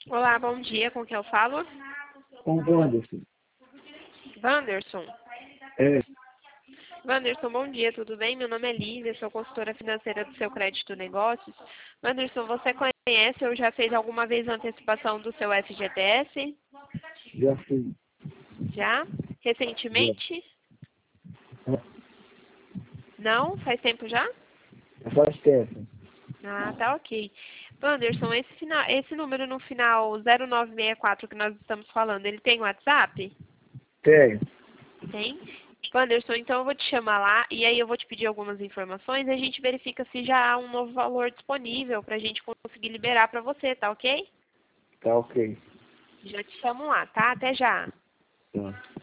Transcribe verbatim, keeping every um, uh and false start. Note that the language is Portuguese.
Olá, bom dia. Com quem eu falo? Com o Wanderson. Wanderson. É, Wanderson, bom dia, tudo bem? Meu nome é Lívia, sou consultora financeira do seu Crédito Negócios. Wanderson, você conhece ou já fez alguma vez a antecipação do seu F G T S? já fui. Já? Já. Recentemente? Não? Faz tempo já? Faz tempo. Ah, tá ok. Wanderson, esse, final, esse número no final zero nove seis quatro que nós estamos falando, ele tem WhatsApp? Tenho. Tem? Wanderson, então eu vou te chamar lá e aí eu vou te pedir algumas informações e a gente verifica se já há um novo valor disponível para a gente conseguir liberar para você, tá ok? Tá ok. Já te chamo lá, tá? Até já. Tá.